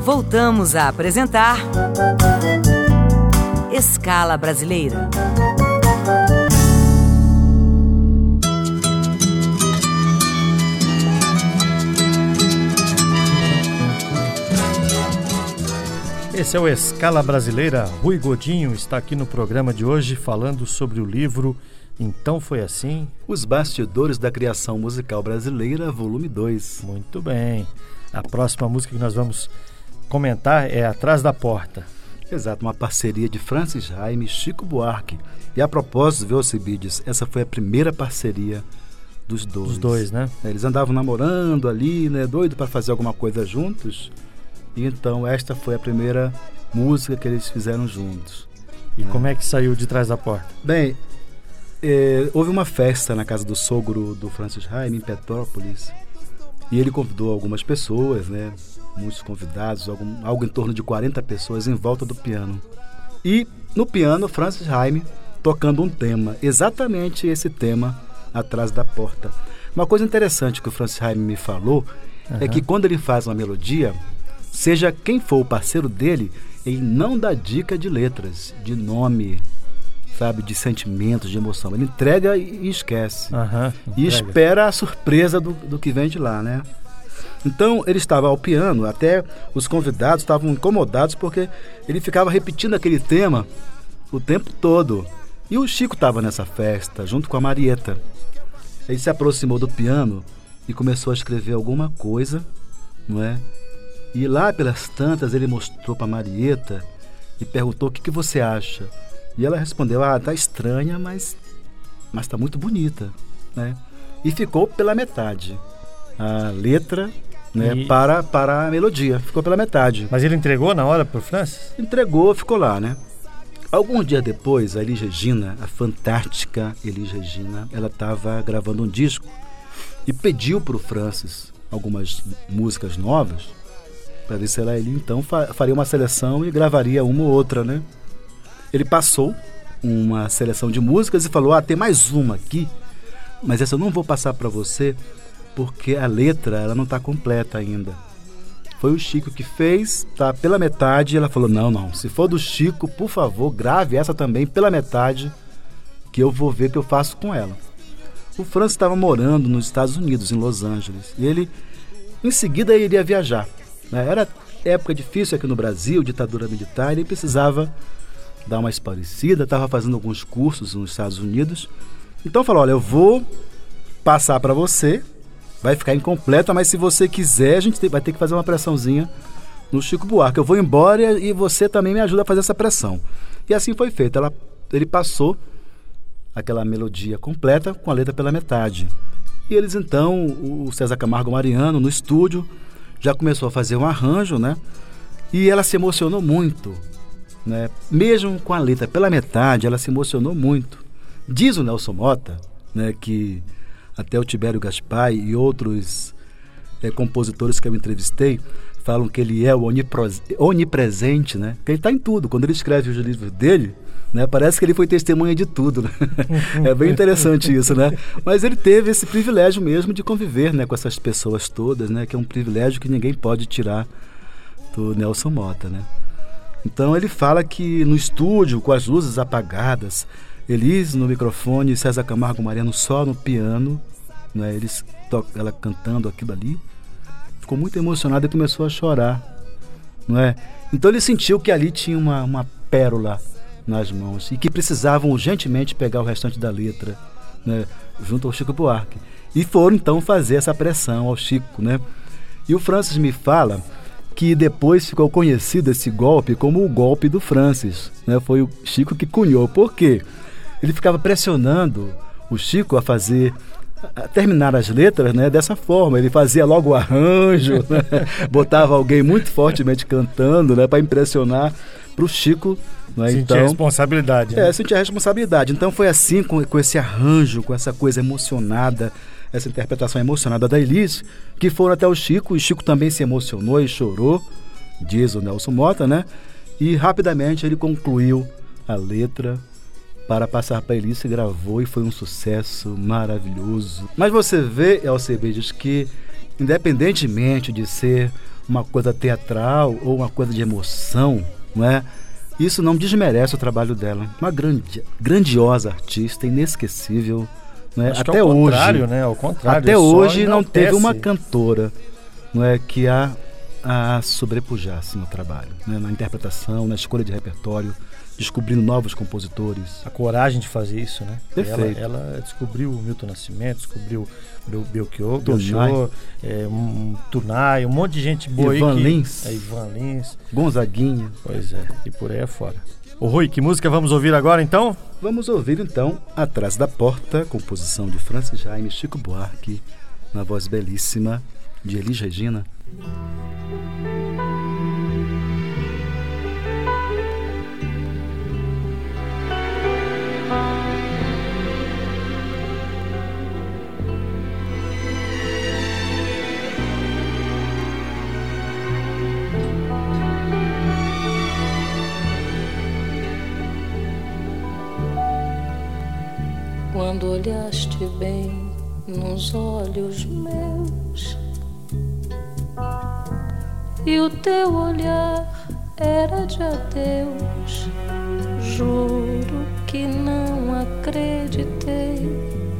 voltamos a apresentar Escala Brasileira. Esse é o Escala Brasileira. Rui Godinho está aqui no programa de hoje falando sobre o livro Então Foi Assim. Os bastidores da criação musical brasileira, volume 2. Muito bem. A próxima música que nós vamos comentar é Atrás da Porta. Exato, uma parceria de Francis Raime e Chico Buarque. E a propósito, viu, Alcibiades, essa foi a primeira parceria dos dois. Dos dois, né? Eles andavam namorando ali, né, doido para fazer alguma coisa juntos. E então esta foi a primeira música que eles fizeram juntos. E como é que saiu de Trás da Porta? Bem, houve uma festa na casa do sogro do Francis Raime, em Petrópolis. E ele convidou algumas pessoas, né? Muitos convidados, algo em torno de 40 pessoas em volta do piano. E no piano, Francis Raime tocando um tema, exatamente esse tema, Atrás da Porta. Uma coisa interessante que o Francis Raime me falou é que quando ele faz uma melodia, seja quem for o parceiro dele, ele não dá dica de letras, de nome, sabe, de sentimentos, de emoção. Ele entrega e esquece. E espera a surpresa do que vem de lá, né? Então, ele estava ao piano, até os convidados estavam incomodados porque ele ficava repetindo aquele tema o tempo todo. E o Chico estava nessa festa, junto com a Marieta. Ele se aproximou do piano e começou a escrever alguma coisa, não é? E lá pelas tantas ele mostrou para a Marieta e perguntou: o que você acha? E ela respondeu: tá estranha, mas tá muito bonita, né? E ficou pela metade. A letra, né, para a melodia, ficou pela metade. Mas ele entregou na hora pro Francis? Entregou, ficou lá, né? Alguns dias depois, a Elis Regina, a fantástica Elis Regina, ela estava gravando um disco e pediu pro Francis algumas músicas novas, para ver se ele então faria uma seleção e gravaria uma ou outra, né? Ele passou uma seleção de músicas e falou: tem mais uma aqui, mas essa eu não vou passar para você porque a letra ela não está completa ainda. Foi o Chico que fez, tá pela metade, e ela falou: não, se for do Chico, por favor, grave essa também pela metade, que eu vou ver o que eu faço com ela. O Francis estava morando nos Estados Unidos, em Los Angeles, e ele em seguida iria viajar. Era época difícil aqui no Brasil, ditadura militar, ele precisava dar uma esparecida, estava fazendo alguns cursos nos Estados Unidos. Então falou: olha, eu vou passar para você, vai ficar incompleta, mas se você quiser, a gente vai ter que fazer uma pressãozinha no Chico Buarque. Eu vou embora e você também me ajuda a fazer essa pressão. E assim foi feito. Ele passou aquela melodia completa com a letra pela metade. E eles então, o César Camargo Mariano, no estúdio, já começou a fazer um arranjo, né? E ela se emocionou muito, né? Mesmo com a letra pela metade, ela se emocionou muito. Diz o Nelson Motta, né, que até o Tibério Gaspar e outros compositores que eu entrevistei falam que ele é o onipresente, né? Que ele está em tudo. Quando ele escreve os livros dele, né, parece que ele foi testemunha de tudo, né? É bem interessante isso, né? Mas ele teve esse privilégio mesmo de conviver, né, com essas pessoas todas, né? Que é um privilégio que ninguém pode tirar do Nelson Motta, né? Então ele fala que no estúdio, com as luzes apagadas, Elis no microfone e César Camargo Mariano só no piano, né? Ela cantando aquilo ali, ficou muito emocionado e começou a chorar, não é? Então ele sentiu que ali tinha uma pérola nas mãos e que precisavam urgentemente pegar o restante da letra, né, junto ao Chico Buarque. E foram então fazer essa pressão ao Chico, né? E o Francis me fala que depois ficou conhecido esse golpe como o golpe do Francis, né? Foi o Chico que cunhou. Por quê? Ele ficava pressionando o Chico a terminar as letras, né, dessa forma. Ele fazia logo o arranjo, né? Botava alguém muito fortemente cantando, né, para impressionar para o Chico, né? Sentir a responsabilidade, né? Sentir a responsabilidade. Então foi assim, com esse arranjo, com essa coisa emocionada, essa interpretação emocionada da Elis, que foram até o Chico, e o Chico também se emocionou e chorou, diz o Nelson Motta, né? E rapidamente ele concluiu a letra para passar para a Elis, gravou e foi um sucesso maravilhoso. Mas você vê, Alcibiades, que independentemente de ser uma coisa teatral ou uma coisa de emoção, não é? Isso não desmerece o trabalho dela. Uma grandiosa artista, inesquecível. Não é? Até hoje, contrário, né? Ao contrário, até hoje não teve uma cantora, não é, que a sobrepujasse no trabalho, né? Na interpretação, na escolha de repertório, descobrindo novos compositores. A coragem de fazer isso, né? Perfeito. Ela descobriu o Milton Nascimento, descobriu Belchior, Tunay, um monte de gente boa Ivan aí. Lins. Ivan Lins. Gonzaguinha. Pois é, e por aí afora. Ô Rui, que música vamos ouvir agora então? Vamos ouvir então Atrás da Porta, composição de Francis Jaime e Chico Buarque, na voz belíssima de Elis Regina. Quando olhaste bem nos olhos meus e o teu olhar era de adeus, juro que não acreditei.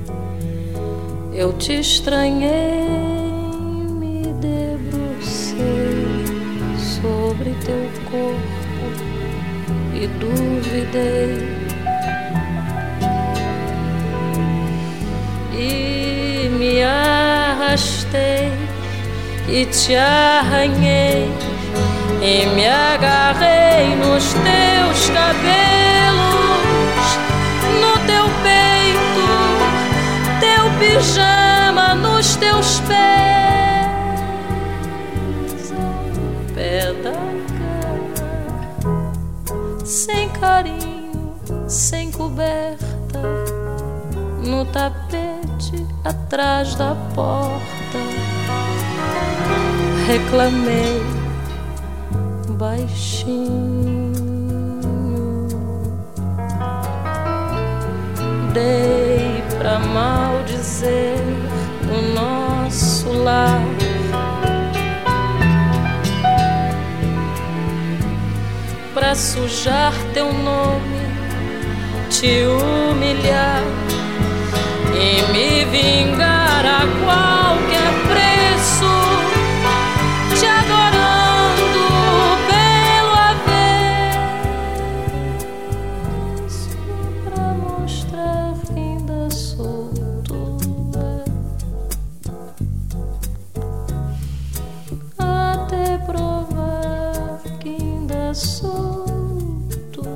Eu te estranhei, me debrucei sobre teu corpo e duvidei. E me arrastei e te arranhei e me agarrei nos teus cabelos, no teu peito, teu pijama nos teus pés, ao pé da cama, sem carinho, sem coberta, no tapete atrás da porta. Reclamei baixinho, dei pra maldizer o nosso lar. Pra sujar teu nome, te humilhar e me vingar a qualquer preço, te adorando pelo avesso, pra mostrar que ainda sou tua, até provar que ainda sou tua.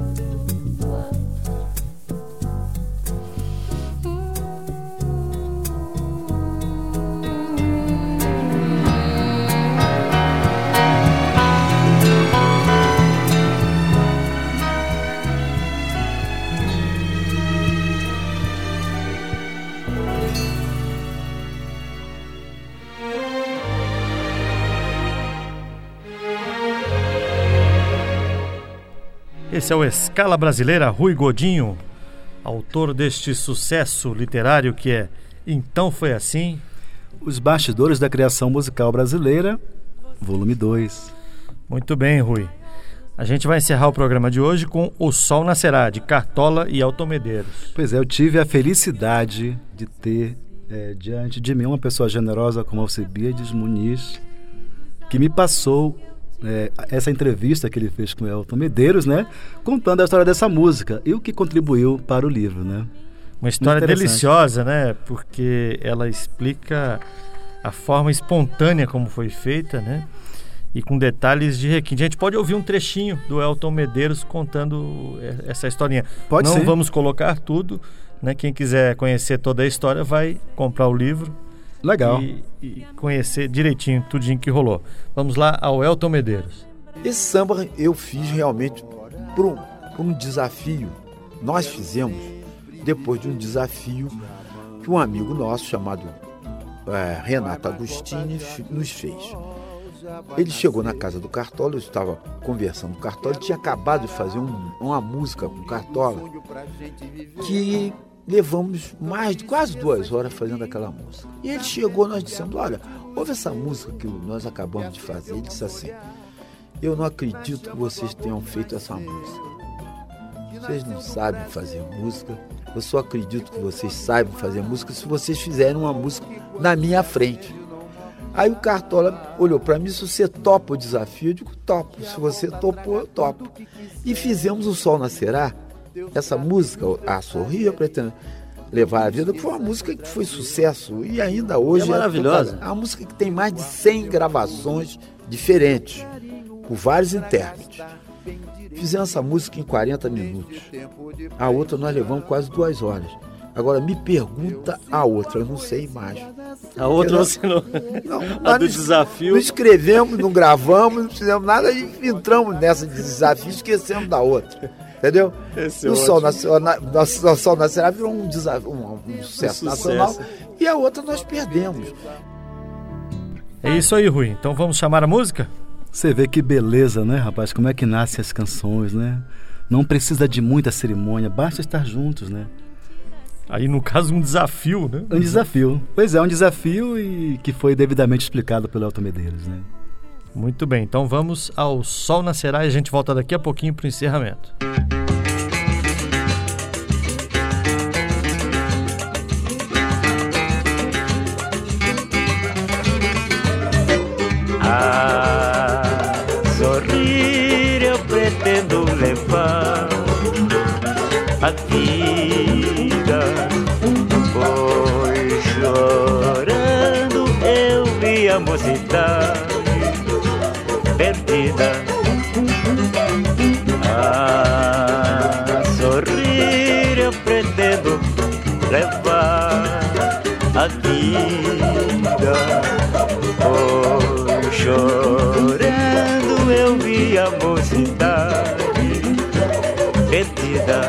Esse é o Escala Brasileira, Rui Godinho, autor deste sucesso literário que é Então Foi Assim. Os bastidores da criação musical brasileira, volume 2. Muito bem, Rui. A gente vai encerrar o programa de hoje com O Sol Nascerá, de Cartola e Elton Medeiros. Pois é, eu tive a felicidade de ter diante de mim uma pessoa generosa como Alcebiades Muniz, que me passou essa entrevista que ele fez com o Elton Medeiros, né, contando a história dessa música e o que contribuiu para o livro, né? Uma história deliciosa, né? Porque ela explica a forma espontânea como foi feita, né? E com detalhes de requinte. A gente pode ouvir um trechinho do Elton Medeiros contando essa historinha. Pode ser. Não vamos colocar tudo, né? Quem quiser conhecer toda a história vai comprar o livro. Legal. E conhecer direitinho tudinho que rolou. Vamos lá ao Elton Medeiros. Esse samba eu fiz realmente por um desafio. Nós fizemos depois de um desafio que um amigo nosso chamado Renato Agostini nos fez. Ele chegou na casa do Cartola, eu estava conversando com o Cartola, ele tinha acabado de fazer uma música com o Cartola que levamos mais de quase 2 horas fazendo aquela música. E ele chegou, nós dissemos, olha, ouve essa música que nós acabamos de fazer. Ele disse assim: eu não acredito que vocês tenham feito essa música. Vocês não sabem fazer música. Eu só acredito que vocês saibam fazer música se vocês fizerem uma música na minha frente. Aí o Cartola olhou para mim: se você topa o desafio? Eu digo: topo. Se você topou, eu topo. E fizemos O Sol Nascerá. Essa música, A Sorrir, eu pretendo levar a vida, que foi uma música que foi sucesso e ainda hoje é maravilhosa. É uma música que tem mais de 100 gravações diferentes, por vários intérpretes. Fizemos essa música em 40 minutos. A outra nós levamos quase 2 horas. Agora me pergunta a outra, eu não sei mais. A outra você não... A do desafio. Não escrevemos, não gravamos, não fizemos nada e entramos nessa de desafio, esquecemos da outra. Entendeu? O Sol Nascerá virou um desafio, um sucesso nacional, e a outra nós perdemos. É isso aí, Rui. Então vamos chamar a música? Você vê que beleza, né, rapaz? Como é que nascem as canções, né? Não precisa de muita cerimônia, basta estar juntos, né? Aí, no caso, um desafio, né? Um desafio. Pois é, um desafio e que foi devidamente explicado pelo Elton Medeiros, né? Muito bem, então vamos ao Sol Nascerá e a gente volta daqui a pouquinho para o encerramento. Sorrir eu pretendo levar a vida, pois chorando eu vi a mocidade perdida. Sorrir eu pretendo levar a vida, pois chorando eu vi a mocidade perdida.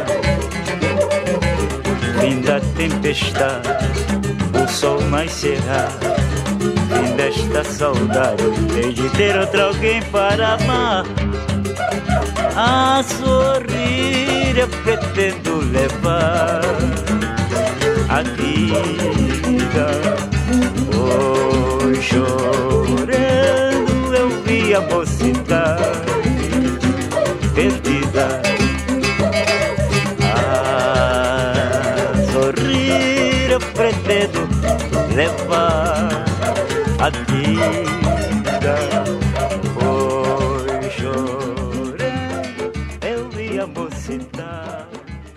Fim da tempestade, o sol nascerá. Fim desta saudade, hei de ter outro alguém para amar. A sorrir eu pretendo levar a vida, pois chorando eu vi a mocidade perdida. Sorrir eu pretendo levar a vida, pois chorando eu vi a mocidade.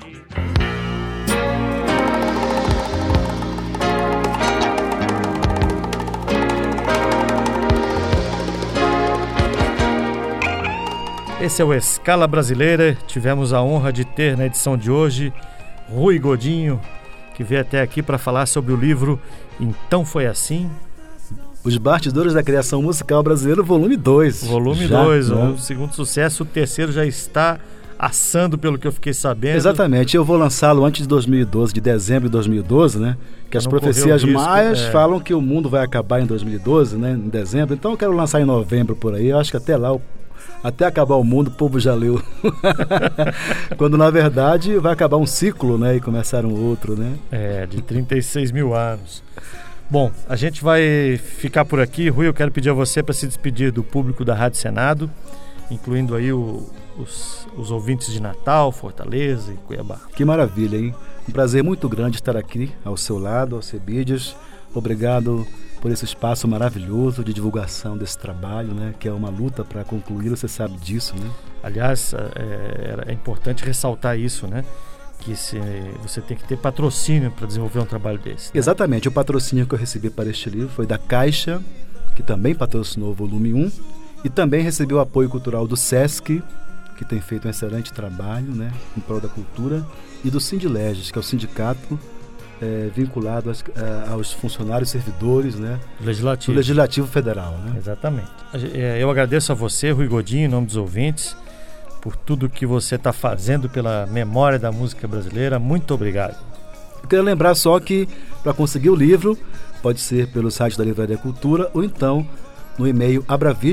Esse é o Escala Brasileira. Tivemos a honra de ter na edição de hoje Rui Godinho, que veio até aqui para falar sobre o livro Então Foi Assim. Os Bastidores da Criação Musical Brasileira, volume 2. Volume 2, o segundo sucesso, o terceiro já está assando, pelo que eu fiquei sabendo. Exatamente, eu vou lançá-lo antes de 2012, de dezembro de 2012, né? Que as profecias maias falam que o mundo vai acabar em 2012, né? Em dezembro, então eu quero lançar em novembro por aí. Eu acho que até lá, até acabar o mundo, o povo já leu. Quando na verdade vai acabar um ciclo, né? E começar um outro, né? De 36 mil anos. Bom, a gente vai ficar por aqui. Rui, eu quero pedir a você para se despedir do público da Rádio Senado, incluindo aí os ouvintes de Natal, Fortaleza e Cuiabá. Que maravilha, hein? Um prazer muito grande estar aqui ao seu lado, Alcebiades. Obrigado por esse espaço maravilhoso de divulgação desse trabalho, né? Que é uma luta para concluir, você sabe disso, né? Aliás, é importante ressaltar isso, né? Que você tem que ter patrocínio para desenvolver um trabalho desse. Né? Exatamente, o patrocínio que eu recebi para este livro foi da Caixa, que também patrocinou o volume 1, e também recebi o apoio cultural do SESC, que tem feito um excelente trabalho, né, em prol da cultura, e do Sindileges, que é o sindicato vinculado aos funcionários servidores, né, do Legislativo Federal. Né? Exatamente. Eu agradeço a você, Rui Godinho, em nome dos ouvintes, por tudo que você está fazendo pela memória da música brasileira. Muito obrigado. Eu quero lembrar só que para conseguir o livro pode ser pelo site da Livraria Cultura ou então no e-mail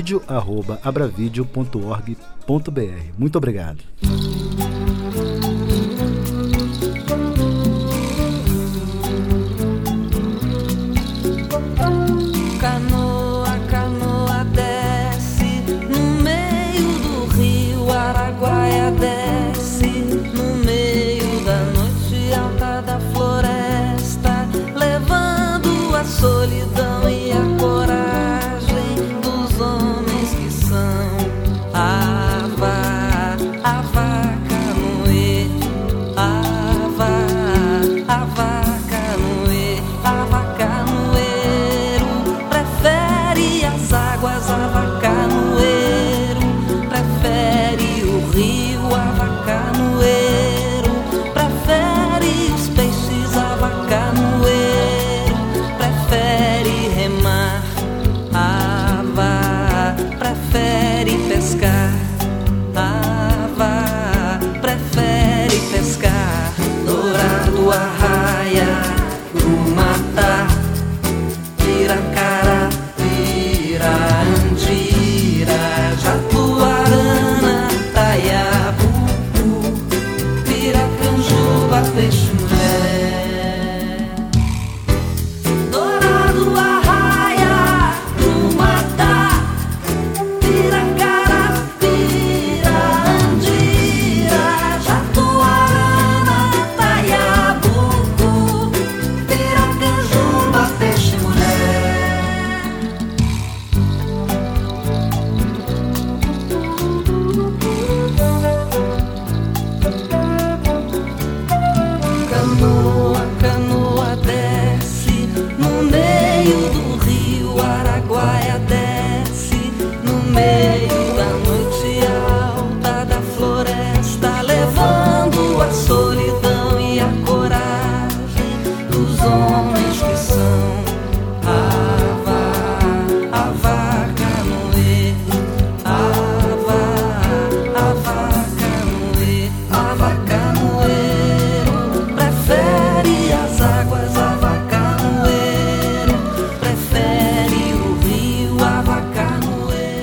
abravideo@abravideo.org.br. Muito obrigado. Canoa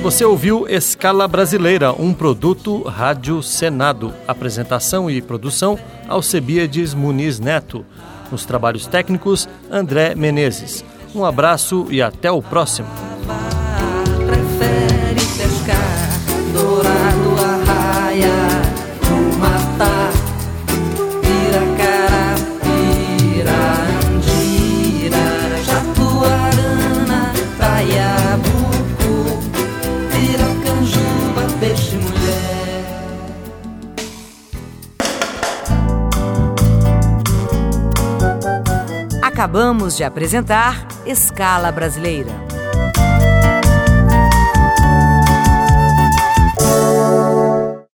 Você ouviu Escala Brasileira, um produto Rádio Senado. Apresentação e produção, Alcebiades Muniz Neto. Nos trabalhos técnicos, André Menezes. Um abraço e até o próximo. Prefere pescar dourado, arraia, no matar, piracará, pirandira, jatuarana, taiabucu, piracanjuba, peixe mulher. Acabamos de apresentar Escala Brasileira.